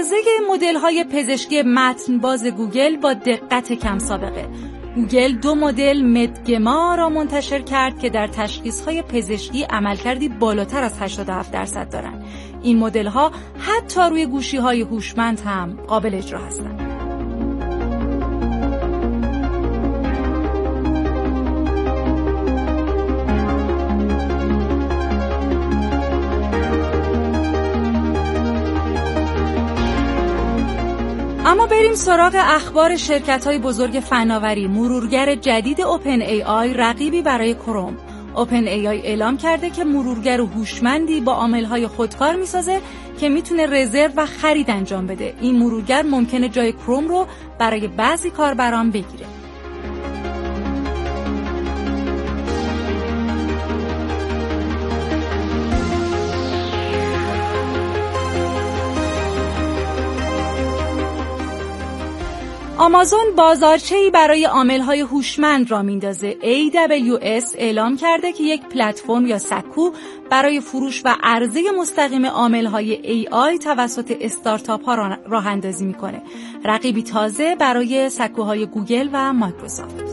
عرضه مدل‌های پزشکی متن‌باز گوگل با دقت کم سابقه. گوگل 2 مدل مدگما را منتشر کرد که در تشخیص‌های پزشکی عملکردی بالاتر از 87% دارند. این مدل‌ها حتی روی گوشی‌های هوشمند هم قابل اجرا هستند. اما بریم سراغ اخبار شرکت‌های بزرگ فناوری. مرورگر جدید اوپن ای آی رقیبی برای کروم. اوپن ای آی اعلام کرده که مرورگر هوشمندی با عامل‌های خودکار می‌سازه که میتونه رزرو و خرید انجام بده. این مرورگر ممکنه جای کروم رو برای بعضی کاربران بگیره. آمازون بازارچه‌ای برای عامل‌های هوشمند را میندازه. AWS اعلام کرده که یک پلتفرم یا سکو برای فروش و عرضه مستقیم عامل‌های AI توسط استارتاپ‌ها راه اندازی میکنه. رقیبی تازه برای سکوهای گوگل و مایکروسافت.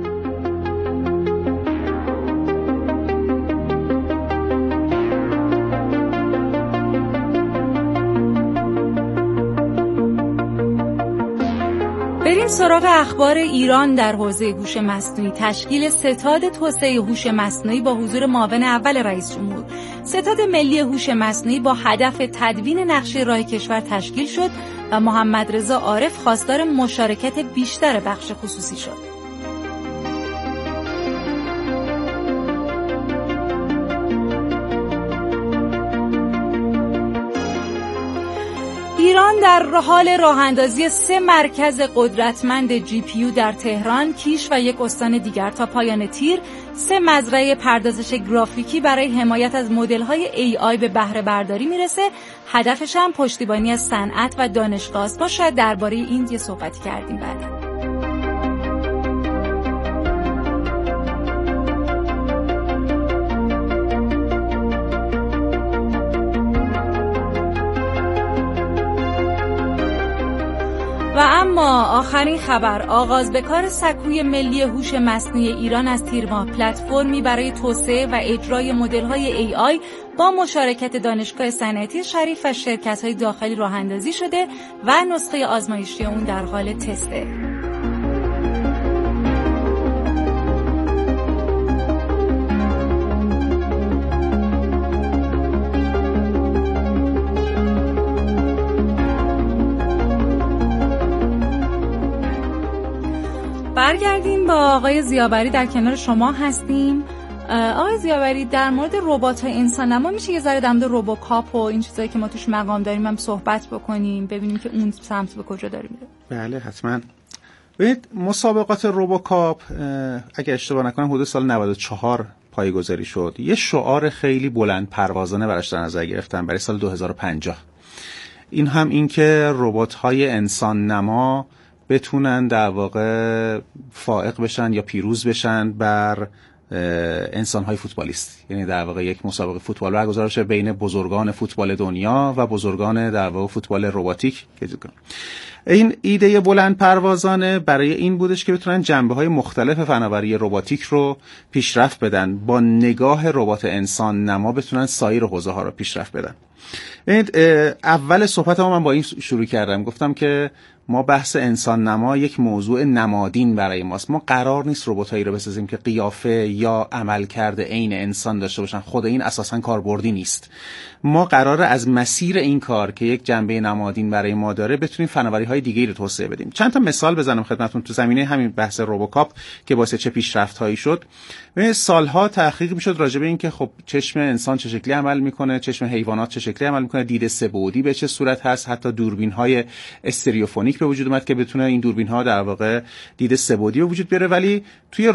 بریم سراغ اخبار ایران در حوزه هوش مصنوعی. تشکیل ستاد توسعه هوش مصنوعی با حضور معاون اول رئیس جمهور. ستاد ملی هوش مصنوعی با هدف تدوین نقشه راه کشور تشکیل شد و محمدرضا عارف خواستار مشارکت بیشتر بخش خصوصی شد. ایران در حال راه‌اندازی 3 مرکز قدرتمند GPU در تهران، کیش و یک استان دیگر. تا پایان تیر 3 مزرعه پردازش گرافیکی برای حمایت از مدل‌های AI به بهره برداری میرسه. هدفش هم پشتیبانی از صنعت و دانشگاه است. ما شاید درباره این یه صحبتی کردیم بعدا. و اما آخرین خبر، آغاز به کار سکوی ملی هوش مصنوعی ایران از تیر ماه. پلتفرمی برای توسعه و اجرای مدل‌های AI با مشارکت دانشگاه صنعتی شریف و شرکت‌های داخلی راه اندازی شده و نسخه آزمایشی اون در حال تسته. برگردیم با آقای ضیابری، در کنار شما هستیم. آقای ضیابری، در مورد ربات‌های انسان‌نما میشه یه ذره در مورد روبوکاپ و این چیزایی که ما توش مقام داریم هم صحبت بکنیم، ببینیم که اون سمت به کجا داره میره؟ بله حتما. ببینید مسابقات روبوکاپ اگه اشتباه نکنم حدود سال 94 پایه‌گذاری شد. یه شعار خیلی بلند پروازانه براش در نظر گرفتن برای سال 2050. این هم این که ربات‌های انسان‌نما بتونن در واقع فائق بشن یا پیروز بشن بر انسان‌های فوتبالیست. یعنی در واقع یک مسابقه فوتبال برگزار بشه بین بزرگان فوتبال دنیا و بزرگان در واقع فوتبال رباتیک. این ایده بلند پروازانه برای این بودش که بتونن جنبه‌های مختلف فناوری رباتیک رو پیشرفت بدن، با نگاه ربات انسان نما بتونن سایر حوزه‌ها رو پیشرفت بدن. اول صحبتم من با این شروع کردم، گفتم که ما بحث انسان نما یک موضوع نمادین برای ماست. ما قرار نیست رباتایی رو بسازیم که قیافه یا عملکرد عین انسان داشته باشن. خود این اساساً کاربردی نیست. ما قراره از مسیر این کار که یک جنبه نمادین برای ما داره بتونیم فناوری‌های دیگه‌ای رو توسعه بدیم. چند تا مثال بزنم خدمتتون تو زمینه همین بحث روبوکاپ که باعث چه پیشرفت‌هایی شد. سالها تحقیق می‌شد راجع به این که خب چشم انسان چه شکلی عمل می‌کنه، چشم حیوانات چه شکلی عمل می‌کنه، دید سه‌بعدی به چه صورت هست، حتی دوربین‌های استریوفونیک تکنیک به وجود اومد که بتونه این دوربین ها در واقع دید سه‌بعدی به وجود بیاره، ولی توی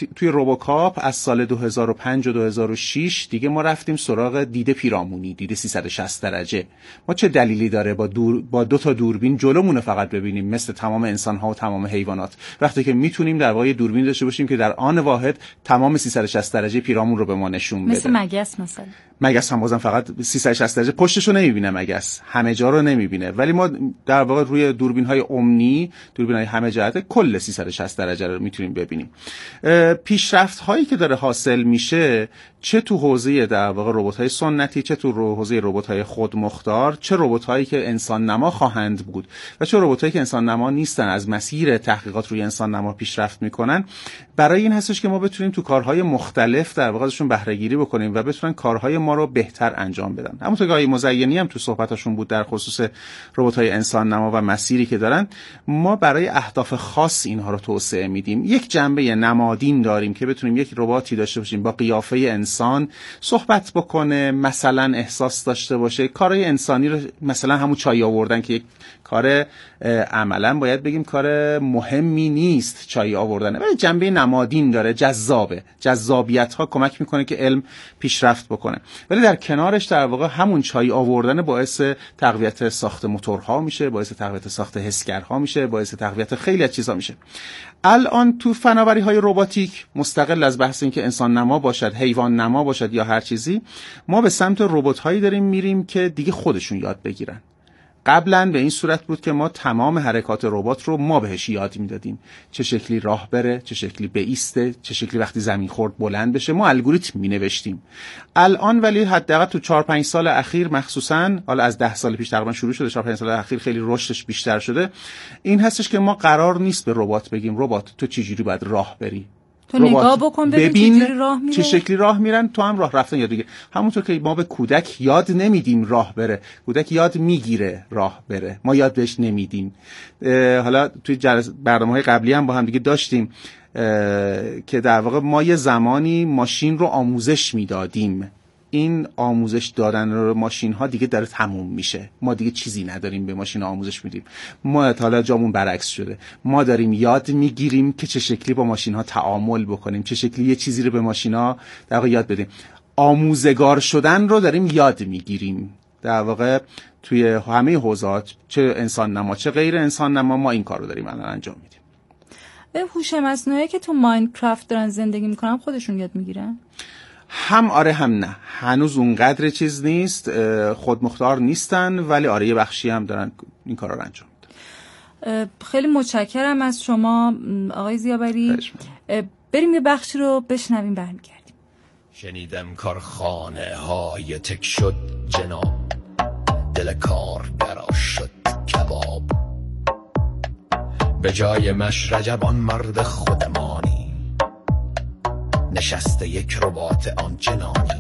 روبوکاپ از سال 2005 و 2006 دیگه ما رفتیم سراغ دید پیرامونی، دید 360 درجه. ما چه دلیلی داره با 2 تا دوربین جلومون فقط ببینیم مثل تمام انسان ها و تمام حیوانات، وقتی که میتونیم در واقع دوربین داشته باشیم که در آن واحد تمام 360 درجه پیرامون رو به ما نشون بده. مثل مگس مثلا. مگس هم بازم فقط 360 درجه پشتشو نمیبینه، مگس همه جا رو نمیبینه، ولی ما در واقع روی دوربین‌های اومنی، دوربین‌های همه جهت، کل 360 درجه رو میتونیم ببینیم. پیشرفت‌هایی که داره حاصل میشه چه تو حوزه در واقع ربات‌های سنتی، چه تو حوزه ربات‌های خودمختار، چه ربات‌هایی که انسان نما خواهند بود و چه ربات‌هایی که انسان نما نیستن، از مسیر تحقیقات روی انسان نما پیشرفت میکنن، برای این هستش که ما بتونیم تو کارهای مختلف در واقع ازشون بهره گیری بکنیم و بتونن کارهای ما رو بهتر انجام بدن. همونطور که آقای مزینی هم تو صحبتاشون بود در خصوص ربات‌های انسان نما و مسیری که دارن، ما برای اهداف خاص اینها رو توسعه میدیم. یک جنبه نمادین داریم که بتونیم یک رباتی داشته باشیم با قیافه انسان صحبت بکنه، مثلا احساس داشته باشه، کارهای انسانی رو مثلا همون چای آوردن که یک کار عملا باید بگیم کار مهمی نیست چای آوردن، ولی جنبه نمادین داره، جذابه، جذابیت ها کمک میکنه که علم پیشرفت بکنه، ولی در کنارش در واقع همون چای آوردن باعث تقویت ساخت موتورها میشه، باعث تقویت ساخت حسگرها میشه، باعث تقویت خیلی از چیزا میشه. الان تو فناوری‌های رباتیک مستقل از بحث این که انسان نما باشد، حیوان نما باشد یا هر چیزی، ما به سمت ربات‌هایی داریم میریم که دیگه خودشون یاد بگیرن. قبلا به این صورت بود که ما تمام حرکات ربات رو ما بهش یاد میدادیم، چه شکلی راه بره، چه شکلی بایسته، چه شکلی وقتی زمین خورد بلند بشه، ما الگوریتم مینوشتیم. الان ولی حداقل تو 4-5 سال اخیر مخصوصا، حالا از 10 سال پیش تقریبا شروع شده، 4-5 سال اخیر خیلی رشدش بیشتر شده، این هستش که ما قرار نیست به ربات بگیم ربات تو چه جوری باید راه بری، تو نگاه بکن ببین چه شکلی راه میرن، تو هم راه رفتن یاد بگیر. همونطور که ما به کودک یاد نمیدیم راه بره، کودک یاد میگیره راه بره، ما یاد بهش نمیدیم. حالا توی برنامه‌های قبلی هم با هم دیگه داشتیم که در واقع ما یه زمانی ماشین رو آموزش میدادیم، این آموزش دادن رو ماشین ها دیگه داره تموم میشه، ما دیگه چیزی نداریم به ماشین ها آموزش میدیم، ما حالا جامون برعکس شده، ما داریم یاد میگیریم که چه شکلی با ماشین ها تعامل بکنیم، چه شکلی یه چیزی رو به ماشین ها در واقع یاد بدیم. آموزگار شدن رو داریم یاد میگیریم در واقع توی همه حوزات، چه انسان نما چه غیر انسان نما، ما این کار رو داریم الان انجام میدیم. هوش مصنوعی که تو ماینکرافت دارن زندگی میکنن خودشون یاد میگیرن؟ هم آره هم نه، هنوز اونقدر چیز نیست، خودمختار نیستن، ولی آره یه بخشی هم دارن این کارا رو انجام میدن. خیلی متشکرم از شما آقای ضیابری. بریم یه بخشی رو بشنویم برمیگردیم. شنیدم کارخانه های تک شد جناب، دل کارگرا شد کباب، به جای مشرجبان مرد خودمانی نشسته یک ربات آنچنانی،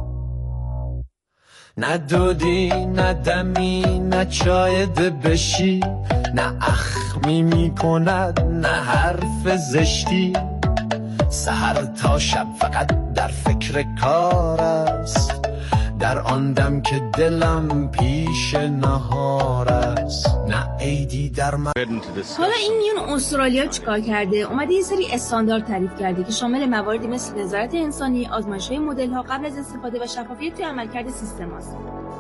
نه دودی نه دمی نه چای بشی، نه اخمی میکند نه حرف زشتی، سحر تا شب فقط در فکر کار است، در آن دم که دلم پیش نهار است، نه عیدی در من. حالا این میون استرالیا چیکار کرده؟ اومده یه سری استاندارد تعریف کرده که شامل مواردی مثل نظارت انسانی، آزمایش‌های مدل‌ها قبل از استفاده و شفافیت توی عملکرد سیستم است.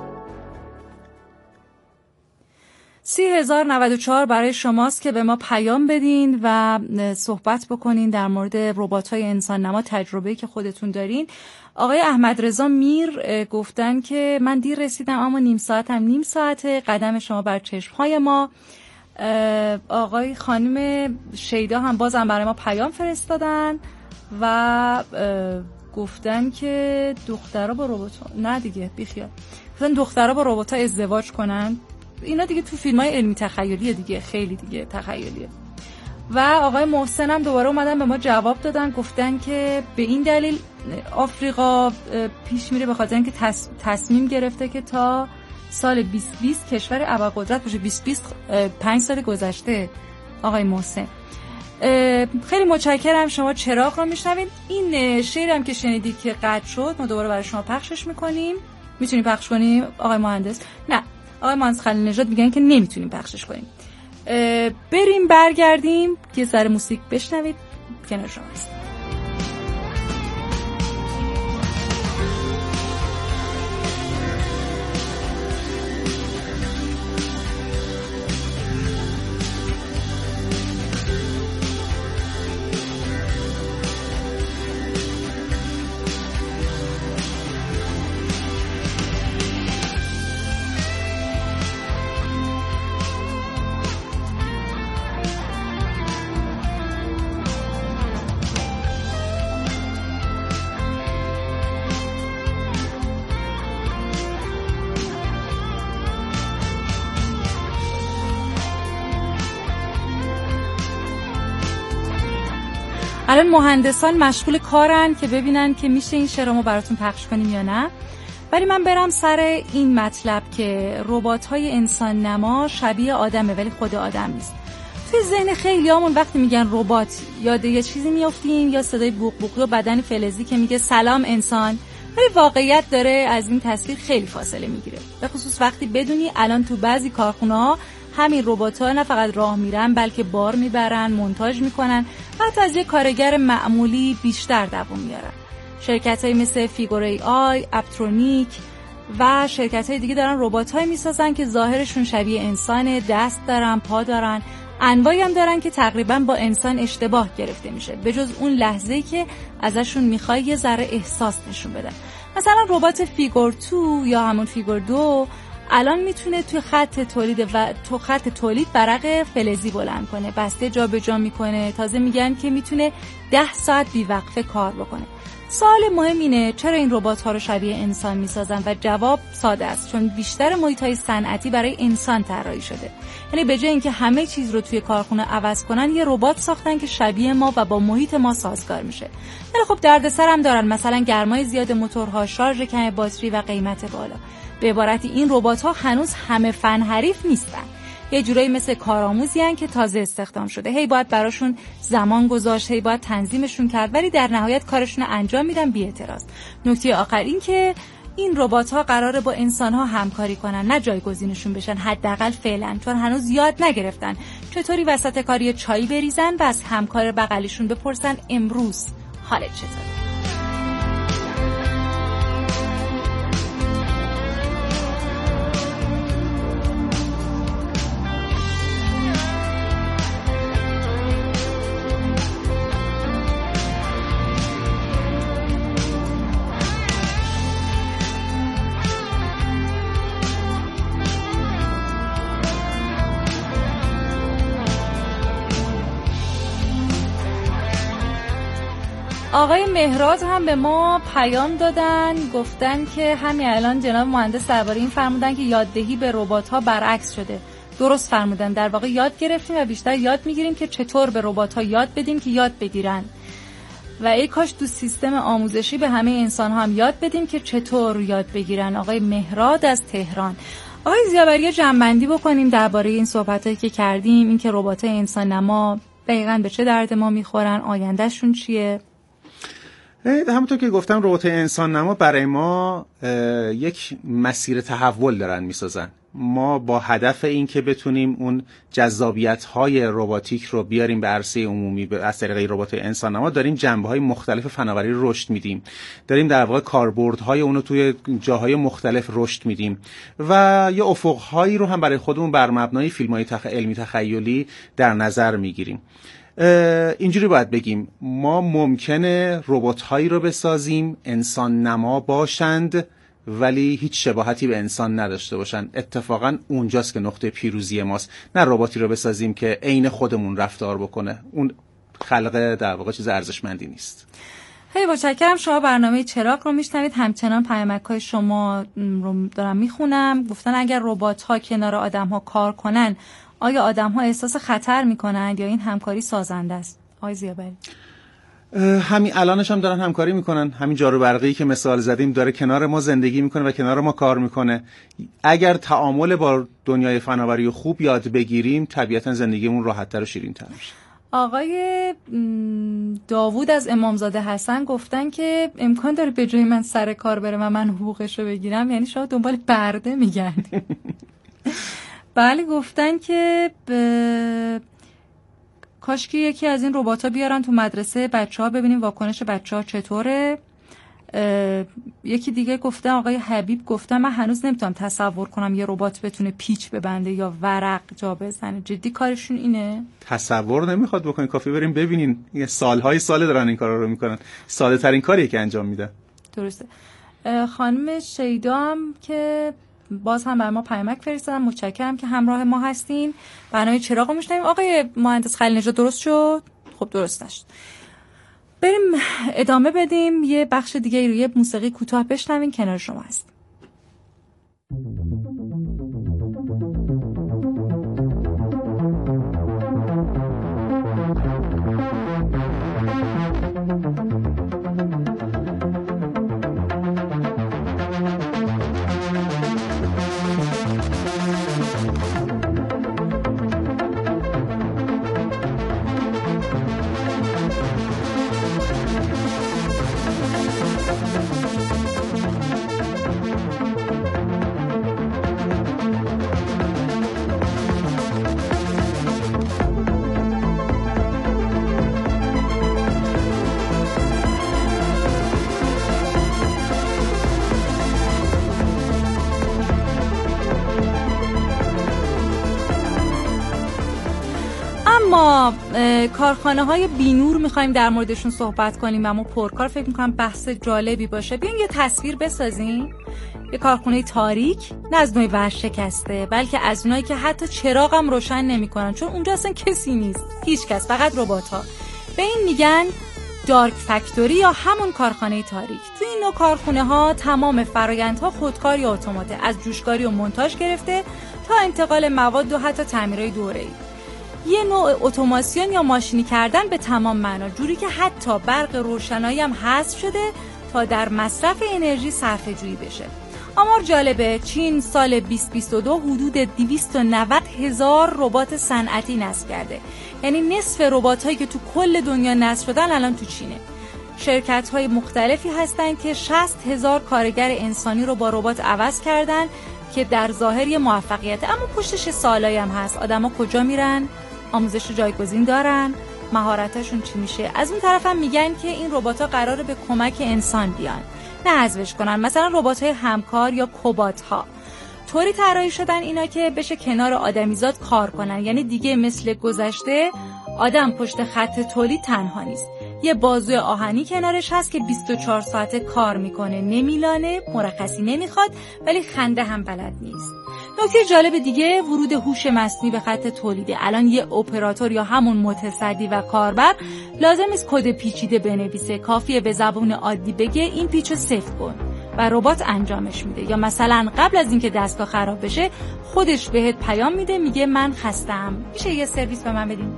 30,094 برای شماست که به ما پیام بدین و صحبت بکنین در مورد ربات‌های انسان نما، تجربه‌ای که خودتون دارین. آقای احمد رضا میر گفتن که من دیر رسیدم اما نیم ساعته، قدم شما بر چشم‌های ما. آقای خانم شیدا هم بازم برای ما پیام فرستادن و گفتن که دخترها با ربات‌ها، نه دیگه بیخیال، گفتن دخترها با ربات‌ها ازدواج کنن. اینا دیگه تو فیلم‌های علمی تخیلیه دیگه، خیلی دیگه تخیلیه. و آقای محسن هم دوباره اومدن به ما جواب دادن، گفتن که به این دلیل آفریقا پیش میره به خاطر اینکه تصمیم گرفته که تا سال 2020 کشور ابرقدرت باشه. 2020 5 سال گذشته آقای محسن. خیلی متشکرم. شما چراغ رو میشنوید. این شعرم که شنیدید که قطع شد ما دوباره برای شما پخشش میکنیم. میتونیم پخش کنیم آقای مهندس؟ نه، آقای مهندس خلیل نژاد میگن که نمیتونیم پخشش کنیم. بریم برگردیم یه ذره موسیقی بشنوید. کنار شما هست. الان مهندسان مشغول کارن که ببینن که میشه این شعرامو براتون پخش کنیم یا نه. ولی من برم سر این مطلب که ربات‌های انسان نما شبیه آدمه ولی خود آدم نیست. توی ذهن خیلیامون وقتی میگن ربات یاد یه چیزی میافتیم، یا صدای بوق بوقی و بدن فلزی که میگه سلام انسان، ولی واقعیت داره از این تصویر خیلی فاصله میگیره. به خصوص وقتی بدونی الان تو بعضی کارخونه‌ها همین ربات‌ها نه فقط راه میرن بلکه بار میبرن، مونتاژ میکنن و حتی از یک کارگر معمولی بیشتر دوام میارن. شرکت‌های مثل فیگور ای آی، اپترونیک و شرکت‌های دیگه دارن ربات‌های میسازن که ظاهرشون شبیه انسانه، دست دارن، پا دارن، انواعی هم دارن که تقریبا با انسان اشتباه گرفته میشه، به جز اون لحظه‌ای که ازشون میخوای یه ذره احساس نشون بدن. مثلا ربات فیگور 2 یا همون فیگور 2 الان میتونه توی خط تولید ورق فلزی بلند کنه، بسته جا به جا میکنه، تازه میگن که میتونه 10 ساعت بیوقفه کار بکنه. سوال مهم اینه چرا این ربات‌ها رو شبیه انسان میسازن و جواب ساده است، چون بیشتر محیط‌های صنعتی برای انسان طراحی شده. یعنی به جای اینکه همه چیز رو توی کارخونه عوض کنن، یه ربات ساختن که شبیه ما و با محیط ما سازگار میشه. ولی خب دردسر هم دارن، مثلا گرمای زیاد موتورها، شارژ کم باتری و قیمت بالا. به عبارتی این ربات‌ها هنوز همه فن حریف نیستن. یه جورایی مثل کارآموزی هستن که تازه استخدام شده. هی باید براشون زمان گذاشت، هی باید تنظیمشون کرد، ولی در نهایت کارشون رو انجام میدن بی اعتراض. نکته آخر این که این ربات‌ها قراره با انسان‌ها همکاری کنن، نه جایگزینشون بشن، حداقل فعلا، چون هنوز یاد نگرفتن چطوری وسط کاری چای بریزن و از همکار بغلیشون بپرسن امروز حالت چطوره. آقای مهراد هم به ما پیام دادن، گفتن که همین الان جناب مهندس درباره این فرمودن که یاددهی به ربات‌ها برعکس شده. درست فرمودن، در واقع یاد گرفتیم و بیشتر یاد میگیریم که چطور به ربات‌ها یاد بدیم که یاد بگیرن. و ای کاش تو سیستم آموزشی به همه انسان‌ها هم یاد بدیم که چطور یاد بگیرن. آقای مهراد از تهران. آقای ضیابری جمع‌بندی بکنیم درباره این صحبتایی که کردیم، این که ربات‌های انسان نما دقیقاً به چه درد ما میخورن، آیندهشون چیه؟ همونطور که گفتم ربات انسان نما برای ما یک مسیر تحول دارن میسازن. ما با هدف این که بتونیم اون جذابیت‌های رباتیک رو بیاریم به عرصه عمومی از طریق ربات انسان نما، داریم جنبه‌های مختلف فناوری رو رشد میدیم، داریم در واقع کاربردهای اون رو توی جاهای مختلف رشد میدیم و یه افق‌هایی رو هم برای خودمون بر مبنای فیلم‌های علمی تخیلی در نظر میگیریم. اینجوری باید بگیم ما ممکنه ربات‌هایی رو بسازیم انسان نما باشند ولی هیچ شباهتی به انسان نداشته باشن. اتفاقا اونجاست که نقطه پیروزی ماست. نه رباتی رو بسازیم که عین خودمون رفتار بکنه، اون خلق در واقع چیز ارزشمندی نیست. خیلی متشکرم. شما برنامه چراغ رو میشنوید، همچنان پیامک‌های شما رو دارم میخونم. گفتن اگر ربات‌ها کنار آدم‌ها کار کنن آیا آدم‌ها احساس خطر میکنن یا این همکاری سازنده است؟ آقای ضیابری. همین الانش هم دارن همکاری میکنن. همین جارو برقی که مثال زدیم داره کنار ما زندگی میکنه و کنار ما کار میکنه. اگر تعامل با دنیای فناوری خوب یاد بگیریم طبیعتا زندگیمون راحت‌تر و شیرین‌تر میشه. آقای داوود از امامزاده حسن گفتن که امکان داره به جای من سر کار بره و من حقوقش رو بگیرم، یعنی شما دنبال برده میگردید. بله گفتن که کاش که یکی از این ربات‌ها بیارن تو مدرسه بچه‌ها ببینیم واکنش بچه‌ها چطوره. یکی دیگه گفته آقای حبیب گفته من هنوز نمیتونم تصور کنم یه ربات بتونه پیچ ببنده یا ورق جا بزنه. جدی کارشون اینه؟ تصور نمیخواد بکنین، کافی بریم ببینین. یه سالهای سال دارن این کارا رو میکنن. ساده ترین کاریه که انجام میده. درسته. خانم شیدا هم که باز هم بر ما پیامک فرستادن، متشکرم که همراه ما هستین. برنامه چراغ رو میشنویم. آقای مهندس خلیل نژاد درست شد؟ خب درست نشد. بریم ادامه بدیم، یه بخش دیگه روی موسیقی کوتاه بشنویم. کنار شما هست. ما کارخانه های بینور میخوایم در موردشون صحبت کنیم و ما پرکار فکر میکنم بحث جالبی باشه. بیاین یه تصویر بسازیم. یه کارخانه تاریک، نه از نوع ورشکسته، بلکه از اونایی که حتی چراغ هم روشن نمیکنن، چون اونجا اصلا کسی نیست، هیچ کس، فقط ربات ها. به این میگن دارک فکتوری یا همون کارخانه تاریک. تو این نوع کارخانه ها تمام فرآیندها خودکار یا اتوماته، از جوشکاری و مونتاژ گرفته تا انتقال مواد و حتی تعمیرهای دوره‌ای. یه نوع اتوماسیون یا ماشینی کردن به تمام معنا، جوری که حتی برق روشنایی هم حذف شده تا در مصرف انرژی صرفه‌جویی بشه. آمار جالبه، چین سال 2022 حدود 290,000 ربات صنعتی نصب کرده. یعنی نصف ربات‌هایی که تو کل دنیا نصب شدن الان تو چینه. شرکت‌های مختلفی هستن که 60,000 کارگر انسانی رو با ربات عوض کردن که در ظاهر یه موفقیت، اما پشتش سوالایی هم هست. آدما کجا میرن؟ آموزش جایگزین دارن؟ مهارتاشون چی میشه؟ از اون طرف هم میگن که این ربات‌ها قراره به کمک انسان بیان، نه حذفش کنن. مثلا ربات‌های همکار یا کوبات‌ها طوری طراحی شدن اینا که بشه کنار آدمیزاد کار کنن. یعنی دیگه مثل گذشته آدم پشت خط تولید تنها نیست، یه بازوی آهنی کنارش هست که 24 ساعته کار میکنه، نمیلانه، مرخصی نمیخواد، ولی خنده هم بلد نیست. نکته جالب دیگه ورود هوش مصنوعی به خط تولیده. الان یه اپراتور یا همون متصدی و کاربر لازم نیست کد پیچیده بنویسه، کافیه به زبون عادی بگه این پیچو صفر کن و ربات انجامش میده. یا مثلا قبل از اینکه دستگاه خراب بشه خودش بهت پیام میده، میگه من خستم، میشه یه سرویس به من بدین؟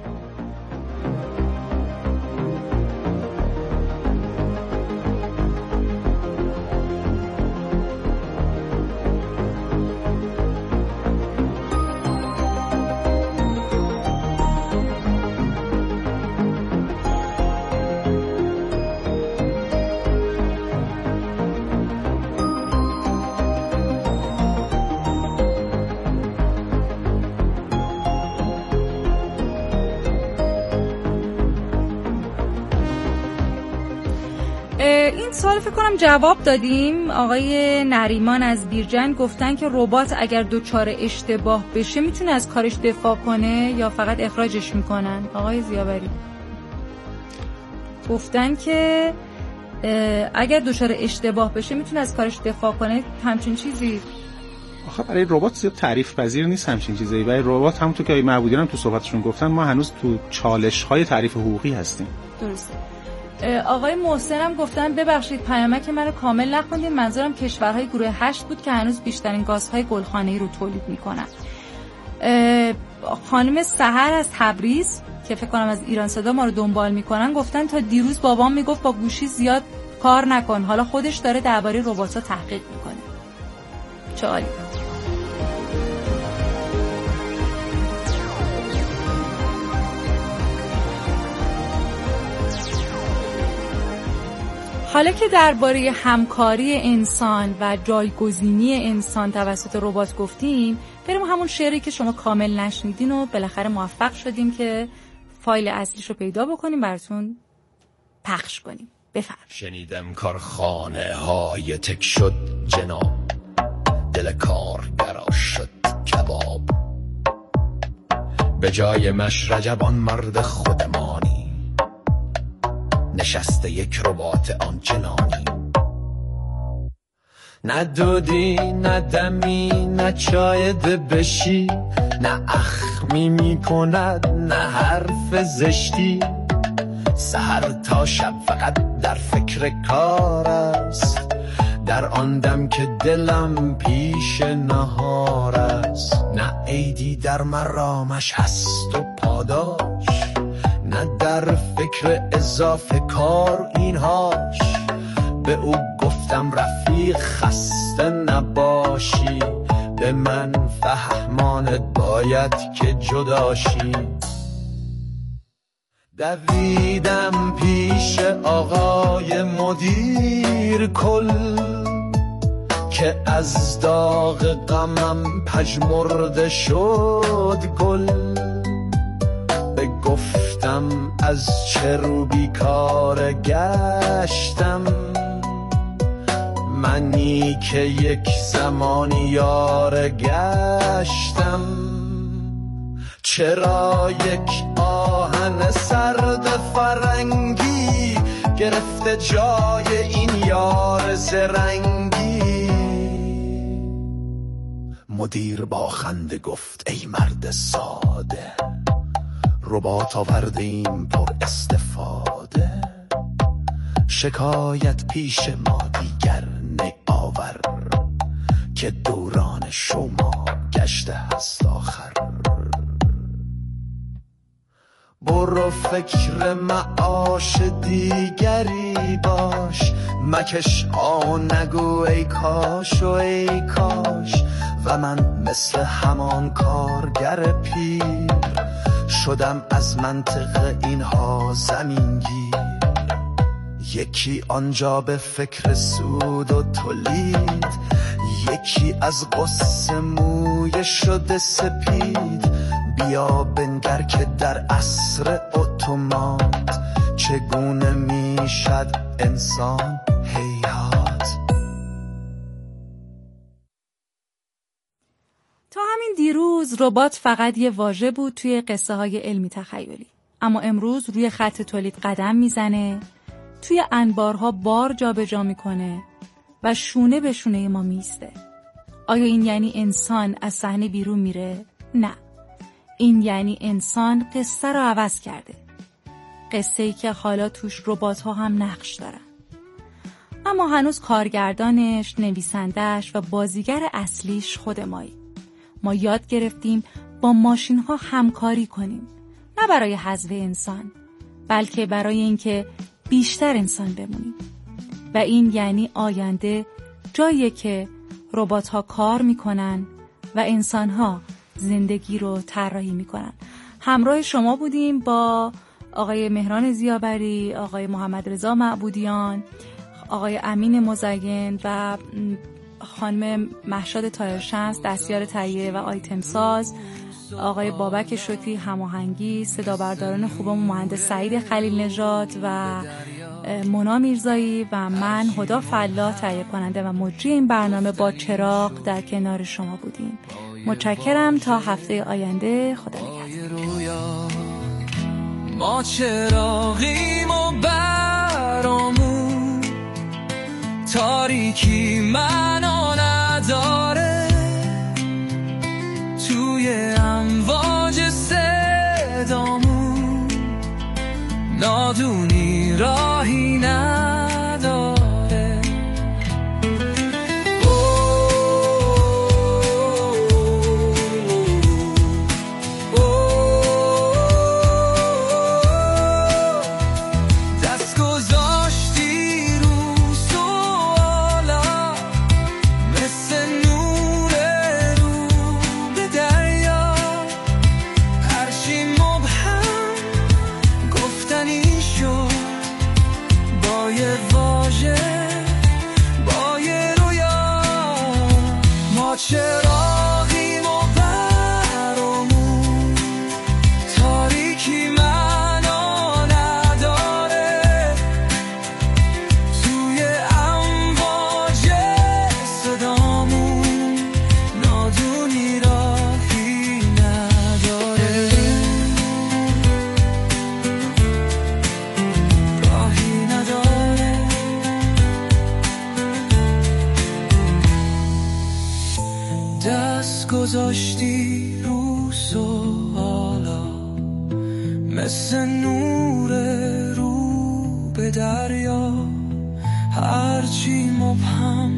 این سوال فکر کنم جواب دادیم. آقای نریمان از بیرجن گفتن که ربات اگر دچار اشتباه بشه میتونه از کارش دفاع کنه یا فقط اخراجش میکنن؟ آقای زیابری گفتن که اگر دچار اشتباه بشه میتونه از کارش دفاع کنه، همچین چیزی. آخه برای ربات زیاد تعریف پذیر نیست همچین چیزی. برای ربات همونطور که معبودی هم تو صحبتشون گفتن، ما هنوز تو چالش‌های تعریف حقوقی هستیم. درسته. آقای محسن هم گفتن ببخشید پیامک منو کامل نخوندین، منظورم کشورهای گروه 8 بود که هنوز بیشترین گازهای گلخانه‌ای رو تولید میکنن. خانم سحر از تبریز که فکر کنم از ایران صدا ما رو دنبال میکنن گفتن تا دیروز بابام میگفت با گوشی زیاد کار نکن، حالا خودش داره درباره ربات‌ها تحقیق میکنه. چه عالی. حالا که درباره همکاری انسان و جایگزینی انسان توسط ربات گفتیم، بریم همون شعری که شما کامل نشنیدین و بالاخره موفق شدیم که فایل اصلیش رو پیدا بکنیم براتون پخش کنیم. بفرمایید. شنیدم کارخانه های تک شد جناب، دل کارگرا شد کباب، به جای مشرجبان مرد خودمانی نشسته یک ربات آنچنانی. نه دودی نه دمی نه چای دبشی، نه اخمی میکند نه حرف زشتی، سحر تا شب فقط در فکر کار است، در آن دم که دلم پیش نهار است. نه عیدی در مرامش هست و پاداش، نه در فکر اضافه کار اینهاش. به او گفتم رفیق خسته نباشی، به من فهمانت باید که جداشی. دویدم پیش آقای مدیر کل که از داغ غمم پژمرده شد گل. بگفتم از چه رو بیکار گشتم، منی که یک زمانی یار گشتم. چرا یک آهن سرد فرنگی گرفته جای این یار زرنگی؟ مدیر با خنده گفت ای مرد ساده، ربات آوردیم پر استفاده، شکایت پیش ما دیگر نیاور، که دوران شما گشته هست آخر. برو فکر معاش دیگری باش، مکش نگو ای کاش و ای کاش. و من مثل همان کارگر پیر شدم از منطق اینها زمینگیر. یکی آنجا به فکر سود و تولید، یکی از قصه موی شده سپید. بیا بنگر که در عصر اتومات چگونه میشد انسان هیهات. تا همین دیروز ربات فقط یه واژه بود توی قصه های علمی تخیلی، اما امروز روی خط تولید قدم میزنه، توی انبارها بار جابجا میکنه و شونه به شونه ما میسته. آیا این یعنی انسان از صحنه بیرون میره؟ نه، این یعنی انسان قصه رو عوض کرده، قصه‌ای که حالا توش ربات‌ها هم نقش دارن. اما هنوز کارگردانش، نویسندش و بازیگر اصلیش خود مایی. ما یاد گرفتیم با ماشین‌ها همکاری کنیم، نه برای حذف انسان، بلکه برای اینکه بیشتر انسان بمونیم. و این یعنی آینده جاییه که ربات‌ها کار میکنن و انسان‌ها زندگی رو طراحی میکنن. همراه شما بودیم با آقای مهران ضیابری، آقای محمد رضا معبودیان، آقای امین مزین و خانم مهشاد طاهرشمس دستیار تهیه و آیتم ساز، آقای بابک شکری هماهنگی، صدا برداران خوبمون مهندس سعید خلیل نژاد و مونا میرزایی و من هدا فلاح تهیه کننده و مجری این برنامه با چراغ در کنار شما بودیم. متشکرم. تا هفته آینده. خدا نگهدار. ما چراغیم و برامون تاریکی معنا نداره، توی امواج صدامون نادونی راهی نداره. با یه واژه با یه رویا ما چراغیم و برامون تاریکی معنا نداره توی امواج صدامون نادونی راهی نداره راهی نداره دست گذاشتی رو سوالا مثل نور رو به دریا هرچی مبهم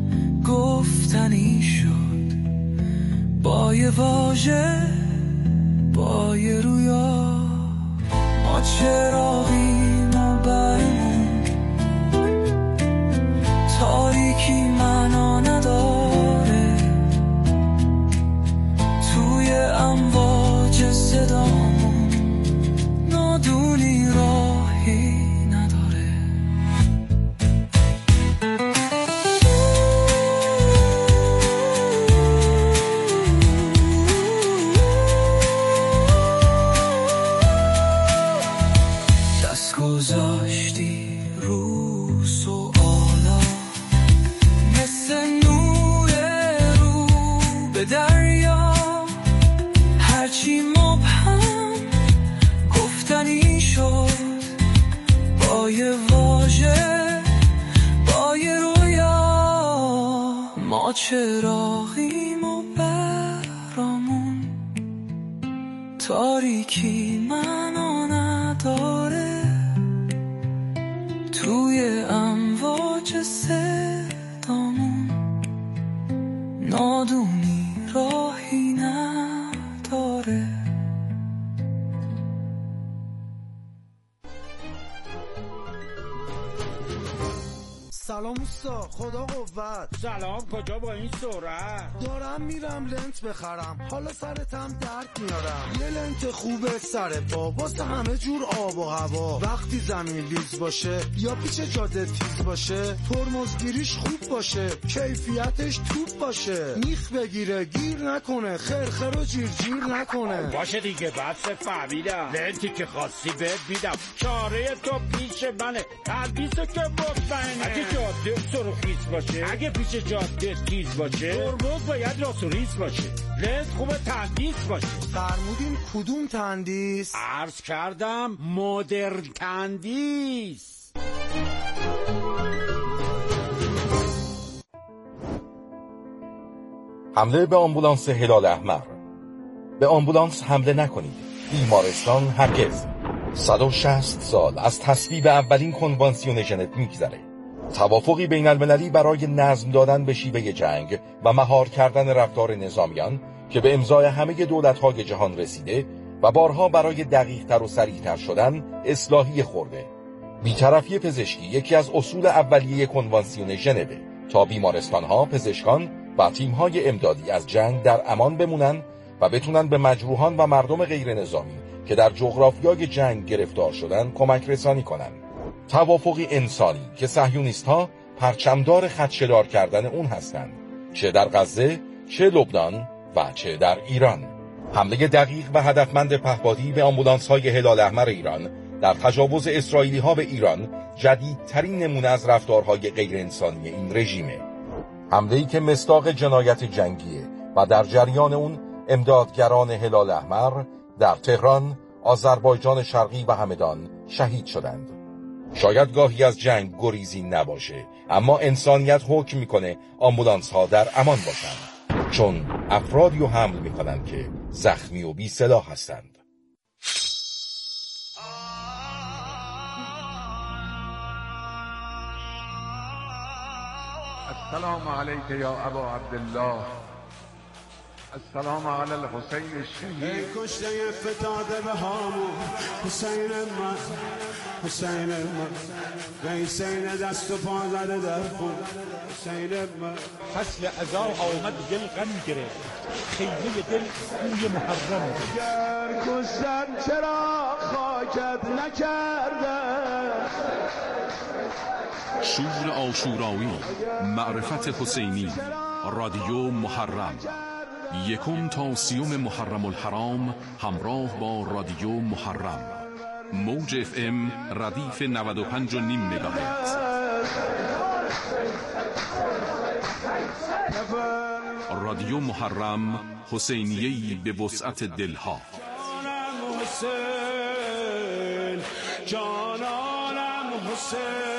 گفتنی شد با یه واژه با یه رویا ما چراغیم و برمون تاریکی معنا نداره توی امواج صدامون نادونی راهی نداره دست گذاشتی رو سوالا مثل نور رو به دریا هرچی مبهم گفتنی شد با یه واژه با یه رویا ما چراغیم و برامون تاریکی معنا نداره توی امواج صدامون نادونی راهی نداره سلام اوستا، خدا قوت. سلام، کجا با این سرعت؟ دارم میرم لنت بخرم، حالا سرتم درد میارم. یه لنت خوبه سر پا واسه همه جور آب و هوا. وقتی زمین لیز باشه یا پیچ جاده تیز باشه، ترمزگیریش خوب باشه، کیفیتش توپ باشه، میخ بگیره گیر نکنه، خرخر و جیر نکنه. باشه دیگه بس فهمیدم، لنتی که خواستی بهت میدم، چاره تو پیش منه، تندیسو که مطمئنه. اگه جاده سرخیز باشه، اگه پیش جاده تیز باشه، ترمز باید راست و ریز باشه، لنت خوبه تندیس باشه. فرمودین کدوم تندیس؟ عرض کردم مدرن تندیس. حمله به آمبولانس هلال احمر. به آمبولانس حمله نکنید. بیمارستان هرگز. 160 سال از تصویب اولین کنوانسیون ژنو میگذره. توافقی بین المللی برای نظم دادن به شیوه جنگ و مهار کردن رفتار نظامیان که به امضای همه دولت‌های جهان رسیده و بارها برای دقیق‌تر و سریع‌تر شدن اصلاحی خورده. بی‌طرفی پزشکی یکی از اصول اولیه کنوانسیون ژنو تا بیمارستان‌ها، پزشکان و تیم‌های امدادی از جنگ در امان بمونن و بتونن به مجروحان و مردم غیر نظامی که در جغرافیای جنگ گرفتار شدن کمک رسانی کنن. توافقی انسانی که صهیونیست‌ها پرچمدار خدشه‌دار کردن اون هستند، چه در غزه، چه لبنان و چه در ایران. حمله دقیق و هدفمند پهپادی به آمبولانس‌های هلال احمر ایران در تجاوز اسرائیلی‌ها به ایران جدیدترین نمونه از رفتارهای غیر انسانی این رژیمه. حمله‌ای که مصداق جنایت جنگیه و در جریان اون امدادگران هلال احمر در تهران، آذربایجان شرقی و همدان شهید شدند. شاید گاهی از جنگ گریزی نباشه، اما انسانیت حکم میکنه آمبولانس ها در امان باشند، چون افرادی رو حمل میکنن که زخمی و بی سلاح هستند. السلام علیک یا ابا عبدالله، السلام علی الحسین الشهید. ای کشته فتاده به هامون، حسین من، حسین من، حسین دست و پا زده در خون، حسین من. فصل عزا آمد دل غم گرفت، خیمه دل کوی محرم گرفت. گر کشتن چرا خاکت نکرده، شور عاشورایی، معرفت حسینی، رادیو محرم، 1 تا 30 محرم الحرام همراه با رادیو محرم، موج FM ردیف 95.5 مگاهرتز. رادیو محرم، حسینیه‌ای به وسعت دلها. جانانم حسین